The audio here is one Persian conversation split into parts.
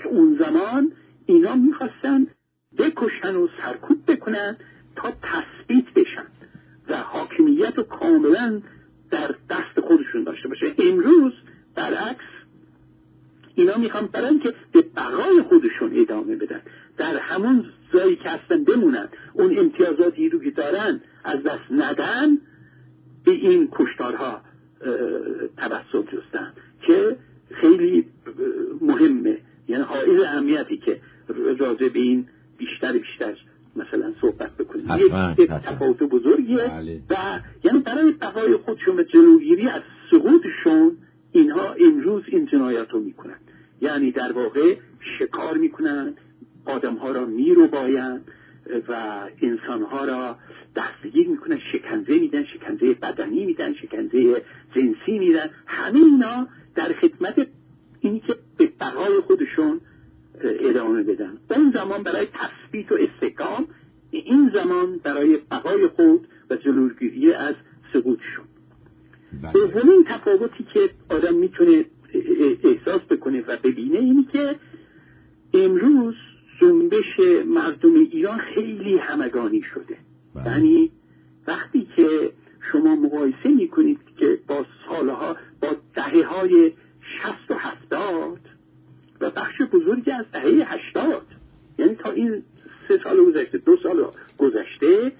اون زمان اینا میخواستن بکشن و سرکوب بکنن تا تثبیت بشن و حاکمیت رو کاملا در دست خودشون داشته باشه. امروز برعکس اینا میخوان برای اینکه به بقای خودشون ادامه بدن، در همون جایی که هستن بمونن، اون امتیازاتی رو که دارن از دست ندن، به این کشتارها توسل جستن که خیلی مهمه، یعنی حائز اهمیتی که راجع به این بیشتر مثلا صحبت بکنیم. یک تفاوت بزرگیه و یعنی برای بقای خودشون و جلوگیری از سقوطشون اینها امروز این جنایات رو میکنن، یعنی در واقع شکار میکنن، آدمها را میروباین و انسانها را دستگیر میکنن، شکنجه میدن، شکنجه بدنی میدن، شکنجه جنسی میدن، همه اینا در خدمت اینی که به بقای خودشون ادامه بدن. اون زمان برای تثبیت و استحکام، این زمان برای بقای خود و جلوگیری از سقوطشون. دومین تفاوتی که آدم میتونه احساس بکنه و ببینه اینی که امروز جنبش مردم ایران خیلی همگانی شده. یعنی وقتی که شما مقایسه میکنید که با سالها، با دهه‌های 60 و 70 و بخش بزرگی از دهه 80، یعنی تا این 3 سال گذشته، 2 سال گذشته،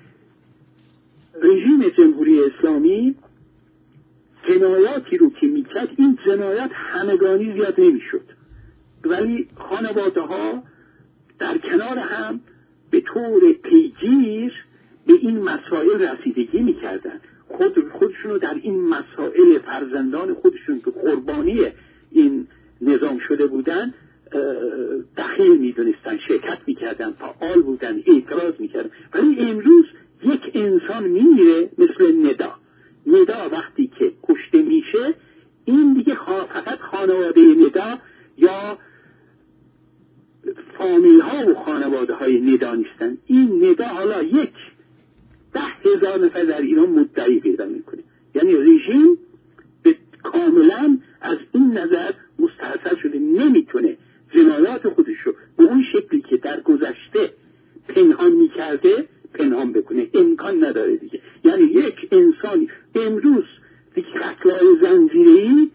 رژیم جمهوری اسلامی جنایاتی رو که میکرد، این جنایات همگانی زیاد نمیشد، ولی خانواده ها در کنار هم به طور پیگیر به این مسائل رسیدگی میکردن، خودشون رو در این مسائل، فرزندان خودشون که قربانی این نظام شده بودن دخیل میدونستن، شرکت میکردن، فعال بودن، اعتراض میکردن. ولی امروز یک انسان میمیره مثل ندا وقتی که کشته میشه، این دیگه فقط خانواده ندا یا فامیل ها و خانواده های ندا نیستن، این ندا حالا 10,000 نفر در ایران مدعی پیدا میکنه. یعنی رژیم کاملا از این نظر مستحصل شده، نمیتونه جنایات خودش رو به اون شکلی که در گذشته پنهان میکرده پنهان بکنه، امکان نداره دیگه. یعنی یک انسانی امروز دیگه قتل‌های زنجیره‌ای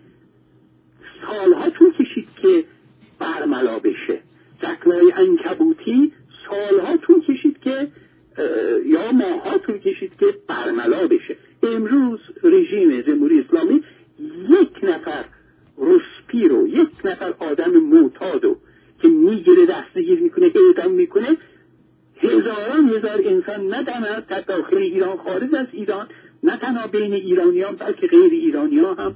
سالها طول کشید که برملا بشه، قتل‌های عنکبوتی سالها طول کشید که یا ماه‌ها طول کشید که برملا بشه. امروز رژیم جمهوری اسلامی 1 نفر روسپی رو، 1 نفر آدم معتادو که میگیره، دستگیر میکنه، اعدام میکنه، هزار انسان، نه تنها در داخل ایران، خارج از ایران، نه تنها بین ایرانیان بلکه غیر ایرانیان هم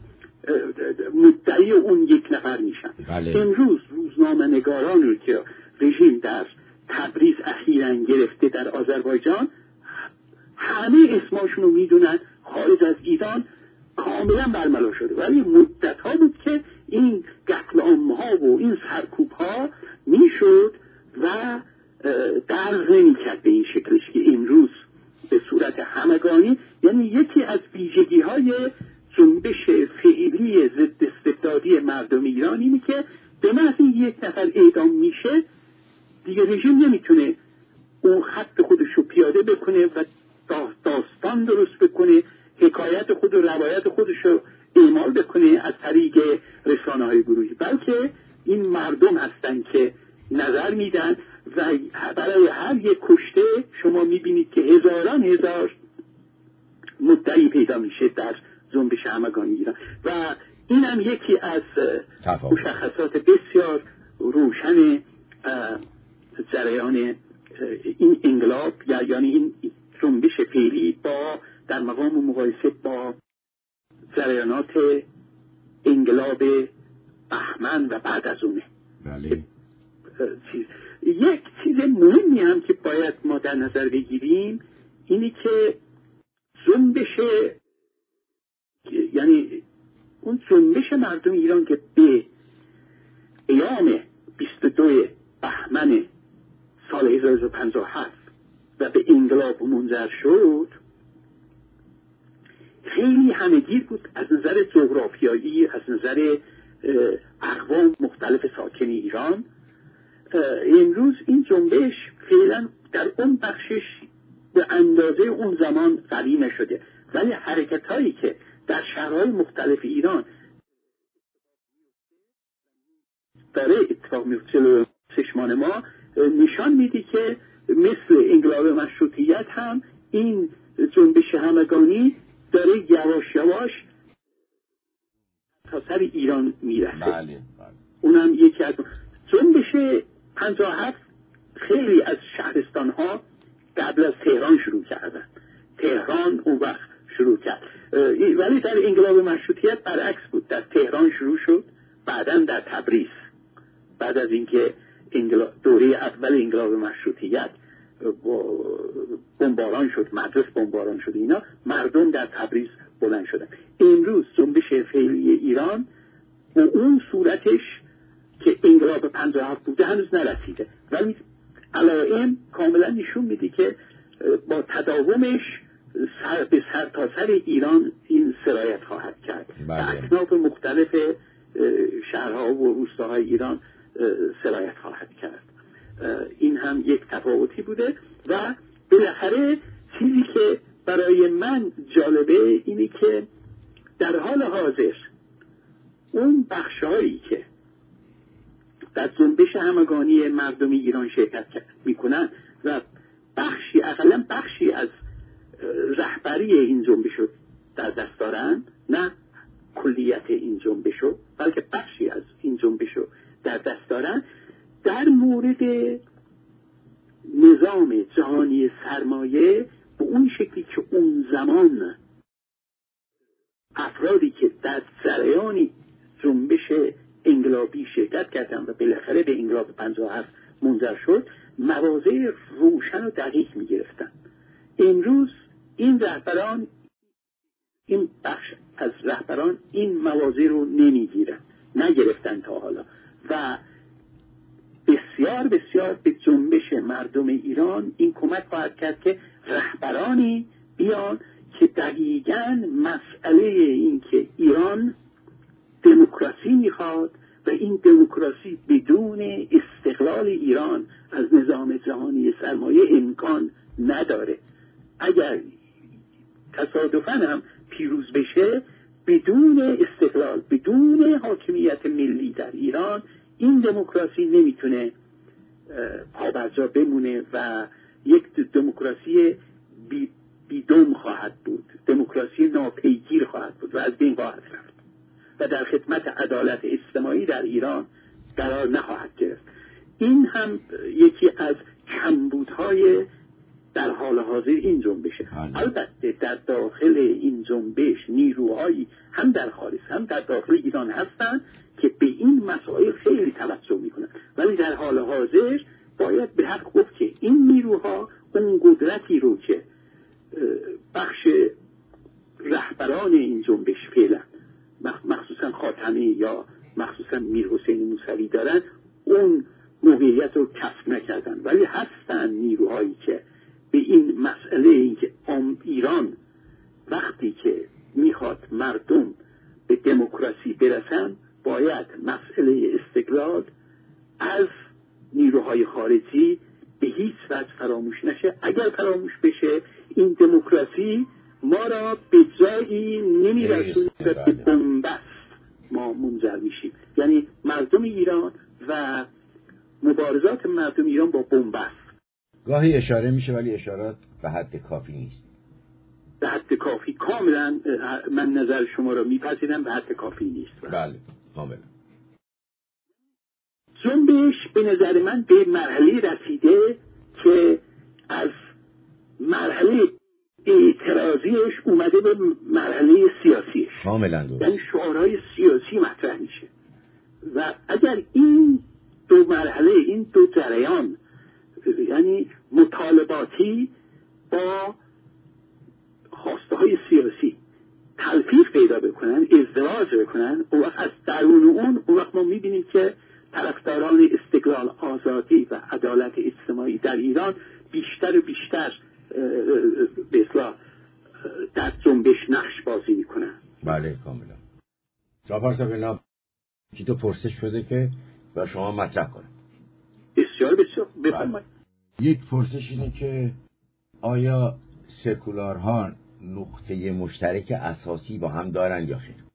مدعی اون 1 نفر میشن. امروز روزنامه‌نگاران رو که رژیم در تبریز اخیراً گرفته در آذربایجان، همه اسماشون رو میدونن، خارج از ایران کاملا برملا شده، ولی مدت ها بود که این قتل عام‌ها و این سرکوب ها میشد و درز نمی‌کرد به این شکلش که امروز به صورت همگانی. یعنی یکی از ویژگی های جنبش فعلی ضد استبدادی مردم ایران اینه که به محض 1 نفر اعدام میشه دیگه رژیم نمیتونه اون خط خودش رو پیاده بکنه و داستان درست بکنه، حکایت خود و روایت خودش رو اعمال بکنه از طریق رسانه‌های گروهی، بلکه این مردم هستن که نظر میدن و برای هر یک کشته شما میبینید که هزار مدعی پیدا میشه در جنبش همگانی ایران. و این هم یکی از مشخصات بسیار روشن جریان این انقلاب، یعنی این جنبش فعلی با در مقام مقایسه با جریانات انقلاب بهمن و بعد از اونه. بله. یک چیز مهمی هم که باید ما در نظر بگیریم اینی که جنبش، یعنی اون جنبش مردم ایران که به قیام 22 بهمن سال 1957 و به انقلاب منجر شد، خیلی همه‌گیر بود از نظر جغرافیایی، از نظر اقوام مختلف ساکن ایران. امروز این جنبش فعلا در اون بخشش به اندازه اون زمان قوی نشده، ولی حرکت هایی که در شهرهای مختلف ایران داره اتفاق میفته چشمان ما نشان میده که مثل انقلاب مشروطیت هم این جنبش همگانی داره یواش یواش تا سر ایران میرسه. بله. اونم یکی از جنبش 57 خیلی از شهرستان ها قبل از تهران شروع کردن. تهران اون وقت شروع کرد، ولی در انقلاب مشروطیت برعکس بود. در تهران شروع شد، بعداً در تبریز. بعد از اینکه دوره اول انقلاب مشروطیت بمباران شد، مدرسه بمباران شد، اینا مردم در تبریز بلند شدن. امروز جنبش فعلی ایران به اون صورتش که انقلاب 57 بوده هنوز نرسیده، ولی علائم کاملا نشون میده که با تداومش به سر تا سر ایران این سرایت خواهد کرد. بله. اکناف مختلف شهرها و روستاهای ایران سرایت خواهد کرد. این هم یک تفاوتی بوده و بالاخره چیزی که برای من جالبه اینه که در حال حاضر اون بخشهایی که در جنبش همگانی مردمی ایران شرکت میکنن و اقلا بخشی از رهبری این جنبش رو در دست دارن، نه کلیت این جنبش رو بلکه بخشی از این جنبش رو در دست دارن، در مورد نظام جهانی سرمایه به اون شکلی که اون زمان افرادی که در جریان جنبش انقلابی شرکت کردن و بالاخره به انقلاب 57 منجر شد، مواضع روشن و دقیق می گرفتن. امروز این رهبران، این بخش از رهبران این مواضع رو نگرفتن تا حالا و بسیار بسیار به جنبش مردم ایران این کمک خواهد کرد که رهبرانی بیان که دقیقاً مسئله این که ایران دموکراسی میخواد و این دموکراسی بدون استقلال ایران از نظام جهانی سرمایه امکان نداره. اگر تصادفاً هم پیروز بشه، بدون استقلال، بدون حاکمیت ملی در ایران، این دموکراسی نمیتونه پابرجا بمونه و یک دموکراسی بیدم خواهد بود، دموکراسی ناپیگیر خواهد بود و از بین خواهد رفت و در خدمت عدالت اجتماعی در ایران قرار نخواهد گرفت. این هم یکی از کمبودهای در حال حاضر این جنبشه. البته در داخل این جنبش نیروهایی هم در خارج هم در داخل ایران هستند که به این مسائل خیلی توجه میکنن، ولی در حال حاضر باید به حق گفت که این نیروها اون قدرتی رو که بخش رهبران این جنبش فعلا مخصوصا خاتمی یا مخصوصا میرحسین موسوی دارن، اون موقعیت رو کسب نکردن، ولی هستن نیروهایی که به این مسئله این که ایران وقتی که میخواد مردم به دموکراسی برسن باید مسئله استقلال از نیروهای خارجی به هیچ وجه فراموش نشه. اگر فراموش بشه این دموکراسی ما را به جایی نمیرسونه که به بنبست ما منجر میشیم، یعنی مردم ایران و مبارزات مردم ایران با بنبست. گاهی اشاره میشه ولی اشارات به حد کافی نیست. به حد کافی کاملا من نظر شما را میپذیرم، به حد کافی نیست. بله کاملا. جنبش به نظر من به مرحله رسیده که از مرحله اعتراضیش اومده به مرحله سیاسیش. کاملا درست. یعنی شعارهای سیاسی مطرح میشه و اگر این دو مرحله، این دو جریان، یعنی مطالباتی با خواسته های سیاسی تلفیق پیدا بکنن، ازدواج بکنن، اون وقت از درون اون وقت ما میبینیم که طرفداران استقلال، آزادی و عدالت اجتماعی در ایران بیشتر و بیشتر به اصطلاح در جنبش نقش بازی میکنن. بله کاملا. جعفر صاحب که تو پرسش شده که با شما مطرح کنم. بسیار بسیار بفرمایید. یک پرسش اینه که آیا سکولارها نقطه مشترک اساسی با هم دارن یا خیر؟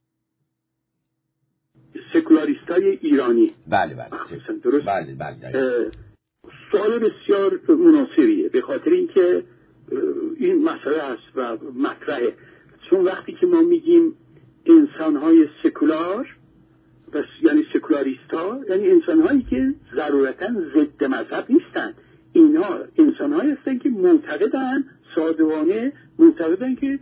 سکولاریستای ایرانی. بله درست. بله. سوال بسیار مناسبیه، به خاطر اینکه این مسئله است و مطرحه. چون وقتی که ما میگیم انسان‌های سکولار یعنی سکولاریست‌ها، یعنی انسان‌هایی که ضرورتاً ضد مذهب نیستن. اینها انسان‌هایی هستن که معتقدن، صادقانه معتقدن که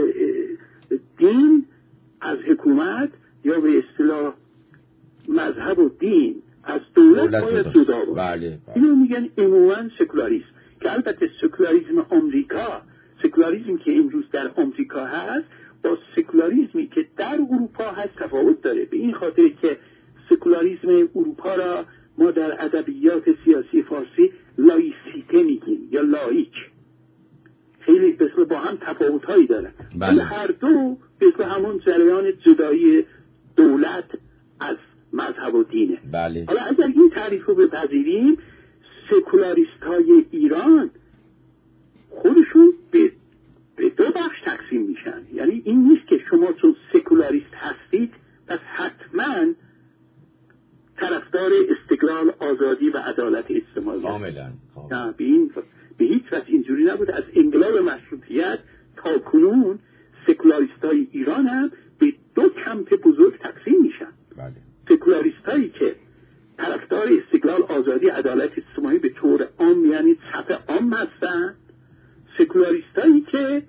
دین از حکومت یا به اصطلاح مذهب و دین از دولت باید جدا باشه. بله. اینو میگن عموما سکولاریسم، که البته سکولاریسم آمریکا، سکولاریسم که امروز در آمریکا هست با سکولاریسمی که در اروپا هست تفاوت داره. به این خاطر که سکولاریسم اروپا را ما در ادبیات سیاسی فارسی لایسیته میگیم یا لایک. خیلی بسیار با هم تفاوت‌هایی دارن. بله. هر دو بسیار همون جریان جدایی دولت از مذهب و دینه. بله. حالا اگر این تعریف رو بپذیریم، سکولاریست‌های ایران خودشون به دو بخش تقسیم میشن. یعنی این نیست که شما چون سکولاریست هستید پس حتما طرفدار استقلال، آزادی و عدالت اجتماعی. کاملا. نه، به هیچ وجه اینجوری نبود. از انقلاب مشروطیت تا کنون سکولاریستای ایران هم به دو کمپ بزرگ تقسیم میشن. بله. سکولاریستایی که طرفدار استقلال، آزادی، عدالت اجتماعی به طور عام یعنی سطح عام هستن، سکولاریستایی که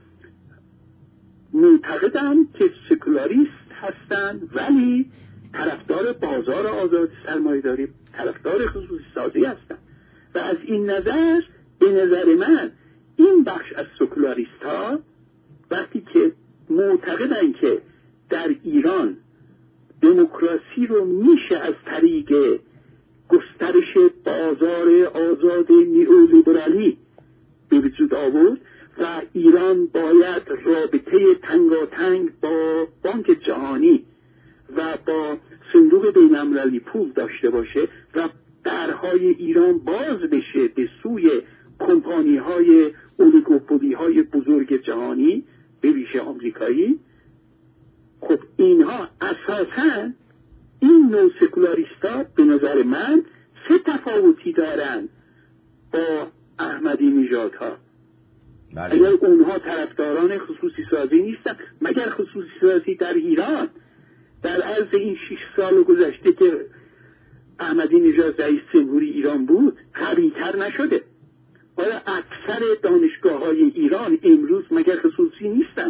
معتقدن که سکولاریست هستن ولی طرفدار بازار آزاد، سرمایه‌داری، طرفدار خصوصی سازی هستن. و از این نظر به نظر من این بخش از سکولاریست ها وقتی که معتقدن که در ایران دموکراسی رو میشه از طریق گسترش بازار آزاد نیولیبرالی به وجود آورد و ایران باید رابطه تنگاتنگ با بانک جهانی و با صندوق بین‌المللی پول داشته باشه و درهای ایران باز بشه به سوی کمپانی‌های اولیگوپولی‌های بزرگ جهانی به ویژه آمریکایی. خب اینها اساساً این نوع سکولاریستا به نظر من سه تفاوتی دارن با احمدی نژادها. اگر اونها طرفداران خصوصی سازی نیستن، مگر خصوصی سازی در ایران در عرض این 6 سال گذشته که احمدی نژاد رئیس جمهوری ایران بود قوی‌تر نشده؟ آیا اکثر دانشگاه‌های ایران امروز مگر خصوصی نیستن؟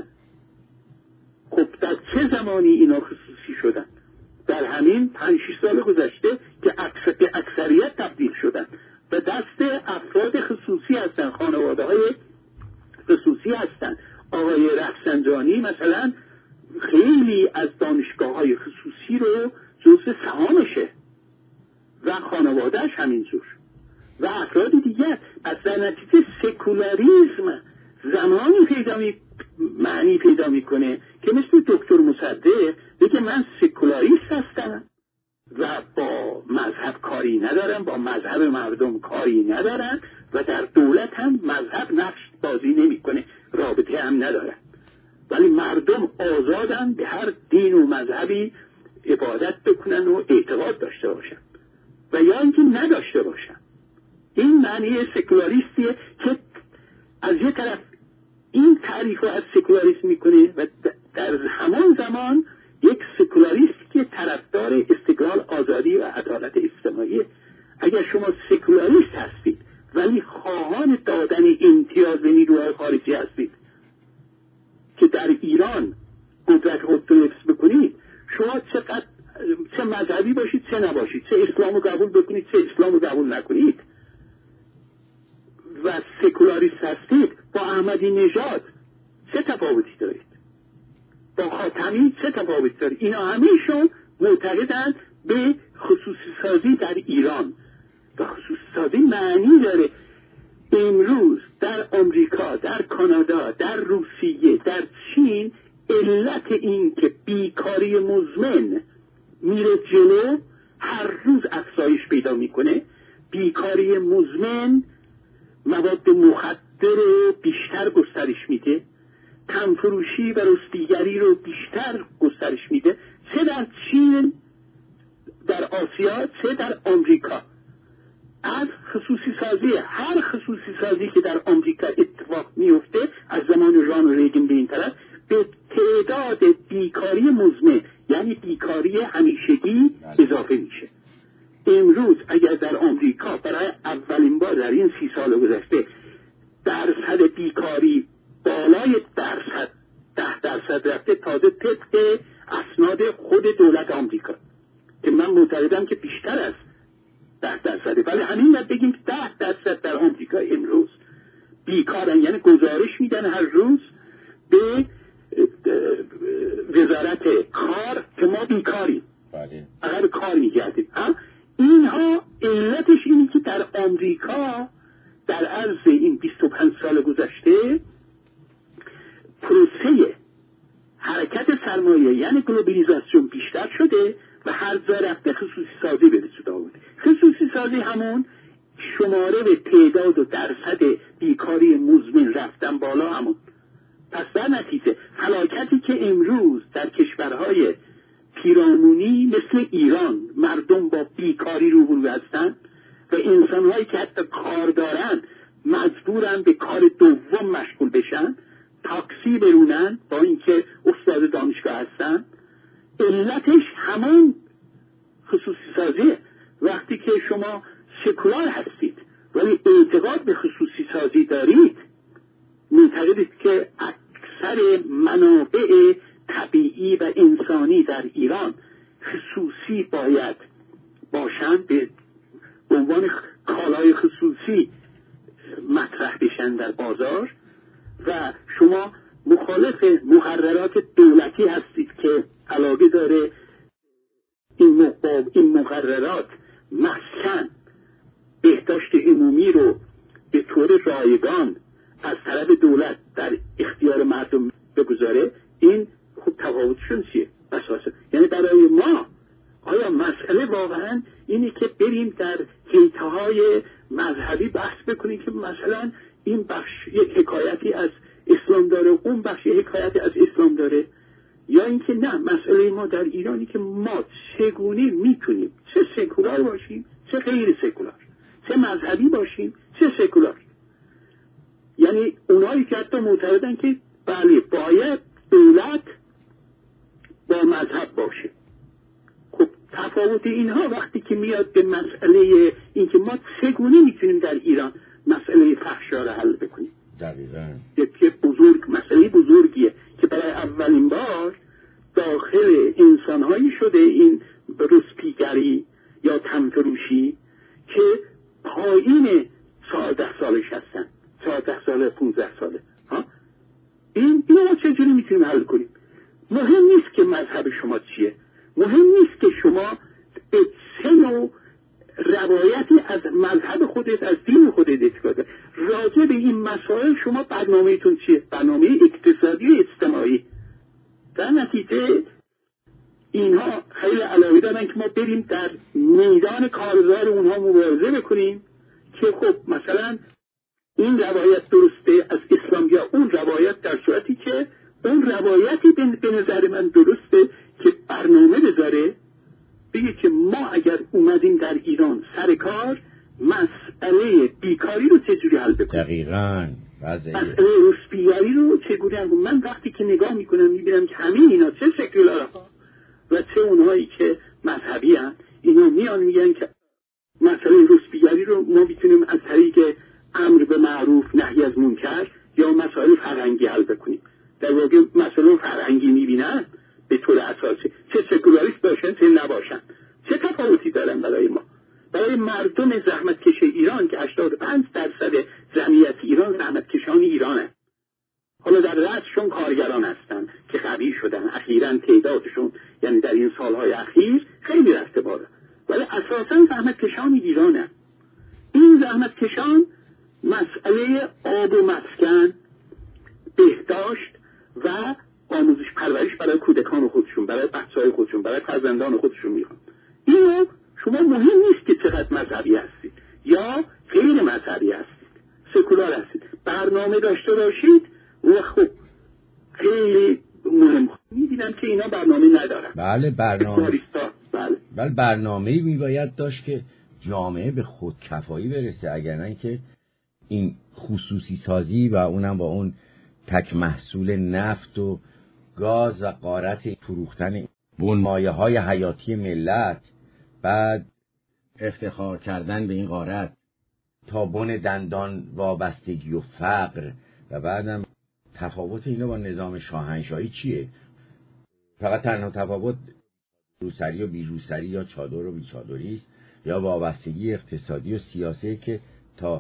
خب در چه زمانی اینا خصوصی شدن؟ در همین 5-6 سال گذشته که به اکثریت تبدیل شدن و دست افراد خصوصی هستن، خانواده‌های خصوصی هستن. آقای رفسنجانی مثلا خیلی از دانشگاه‌های خصوصی رو جزء سهامشه و خانواده‌اش همینجور و افراد دیگر. پس در نتیجه سکولاریسم زمانی معنی پیدا میکنه که مثل دکتر مصدق بگه من سکولاریست هستم و با مذهب کاری ندارم، با مذهب مردم کاری ندارم و در دولت هم مذهب نقش بازی نمیکنه، رابطه هم ندارم، ولی مردم آزادن به هر دین و مذهبی عبادت بکنن و اعتقاد داشته باشن و یا اینکه نداشته باشن. این معنی سکولاریستیه که از یه طرف این تعریف رو از سکولاریسم میکنه و در همان زمان یک سکولاریست که طرفدار استقلال، آزادی و عدالت اجتماعی. اگر شما سکولاریست هستید ولی خواهان دادن امتیاز به نیروهای خارجی هستید که در ایران قدرت خود رو حفظ بکنید، شما چه مذهبی باشید چه نباشید، چه اسلام رو قبول بکنید چه اسلام رو قبول نکنید و سکولاریست هستید، با احمدی نژاد چه تفاوتی دارید؟ با خاتمی چه تفاوتی دارید؟ اینا همه‌شون معتقدند به خصوصی سازی در ایران و خصوصی سازی معنی داره. امروز در آمریکا، در کانادا، در روسیه، در چین علت این که بیکاری مزمن میره جلو، هر روز افزایش پیدا میکنه. بیکاری مزمن مواد مخدر رو بیشتر گسترش میده، تنفروشی و رسویگری رو بیشتر گسترش میده، چه در چین، در آسیا، چه در آمریکا. از خصوصی سازی، هر خصوصی سازی که در آمریکا اتفاق میفته از زمان رانالد ریگن به این طرف، به تعداد بیکاری مزمن یعنی بیکاری همیشگی اضافه میشه. امروز اگر در آمریکا برای اولین بار در این 30 سال گذشته درصد بیکاری بالای 10% رفته، تازه طبق اسناد خود دولت آمریکا که من معتقدم که بیشتر از 10%، ولی همین باید بگیم که 10% در آمریکا امروز بیکارن، یعنی گزارش میدن هر روز به وزارت کار که ما بیکاریم، اگر کار میگردیم. اینها علتش اینه که در آمریکا در عرض این 25 سال گذشته پروسه حرکت سرمایه یعنی گلوبالیزاسیون بیشتر شده و هر جا رفته خصوصی سازی به وجود آورده. خصوصی سازی همون شماره به تعداد و درصد بیکاری مزمن رفتن بالا همون. پس در نتیجه فلاکتی که امروز در کشورهای پیرامونی مثل ایران مردم با بیکاری روبرو هستند و انسانهایی که حتی کار دارن مجبورن به کار دوم مشغول بشن، تاکسی برونن با اینکه استاد دانشگاه هستن، علتش همون خصوصی سازیه. وقتی که شما سکولار هستید ولی اعتقاد به خصوصی سازی دارید، معتقدید که اکثر منابع طبیعی و انسانی در ایران خصوصی باید باشند، به عنوان کالای خصوصی مطرح بشن در بازار، و شما مخالف مقررات دولتی هستید که علاقه داره این مقررات مسکن بهداشت عمومی رو به طور رایگان از طرف دولت در اختیار مردم بگذاره. این خوب تفاوتشون چیه اساسا؟ یعنی برای ما آیا مسئله واقعا اینه که بریم در حیطه‌های مذهبی بحث بکنیم که مثلا این بخش یک حکایتی از اسلام داره، اون بخش یک حکایتی از اسلام داره، یا اینکه نه، مسئله ما در ایرانی که ما چگونه میتونیم چه سکولار باشیم چه غیر سکولار، چه مذهبی باشیم چه سکولار. یعنی اونایی که حتی معتقدن که بله باید دولت با مذهب باشه. خب تفاوت اینها وقتی که میاد به مسئله اینکه ما چگونه میتونیم در ایران مسئله فحشا رو حل بکنیم، دقیقاً یکی مسئله بزرگیه که برای اولین بار داخل انسانهایی شده این رسپیگری یا تنفروشی که پایین 14 سالش هستن، 14 ساله 15 ساله. این ما چجوری میتونیم حل کنیم؟ مهم نیست که مذهب شما چیه، مهم نیست که شما به چه نوع روایتی از مذهب خودت، از دین خودت اعتقاد راجع به این مسائل شما برنامه‌تون چیه، برنامه اقتصادی و اجتماعی. در نتیجه اینها خیلی علاقه دارن که ما بریم در میدان کارزار اونها مبارزه بکنیم که خب مثلا این روایت درسته از اسلام یا اون روایت، در صورتی که اون روایتی به نظر من درسته که برنامه بذاره بگه که ما اگر اومدیم در ایران سر کار مسئله بیکاری رو چجوری حل بکنیم، دقیقاً مسئله رسپیگری رو چگونه حل. من وقتی که نگاه میکنم میبینم که همه اینا چه سکولارها و چه اونهایی که مذهبی هستند، اینا میان میگن که مسئله رسپیگری رو ما میتونیم از طریق امر به معروف نهی از منکر یا مسائل فرهنگی حل بکنیم. در واقع مسئله فرهنگی میبینن به طور اساسی، چه سکولاریست باشن چه نباشن، چه تفاوتی دارن برای ما؟ برای مردم زحمتکش ایران که 85% جمعیت ایران زحمتکشان ایرانه، حالا در رأسشون کارگران هستن که قوی شدن، اخیراً تعدادشون یعنی در این سالهای اخیر خیلی رفته بالا، ولی اساساً زحمتکشان ایرانه. این زحمتکشان مسئله آب و مسکن، بهداشت و آموزش پرورش برای کودکان خودشون، برای بچه‌های خودشون، برای فرزندان خودشون میخوان. اینو شما مهم نیست که چقدر مذهبی هستید یا غیر مذهبی هستید، سکولار هستید، برنامه داشته باشید و خب خیلی مهم. می‌بینم که اینا برنامه ندارن. بله برنامه‌ای میباید داشت که جامعه به خودکفایی برسه، اگر نه که این خصوصی سازی و اونم با اون تک محصول نفت و گاز و غارت فروختن بنمایه‌های حیاتی ملت، بعد افتخار کردن به این غارت تا بن دندان وابستگی و فقر، و بعدم تفاوت اینا با نظام شاهنشاهی چیه؟ فقط تنها تفاوت روسری و بی روسری یا چادر و بی چادری است، یا وابستگی اقتصادی و سیاسی که تا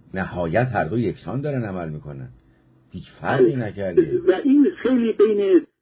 نهایت هر دو یکسان دارن عمل میکنن، هیچ فرقی نکرده. و این خیلی بین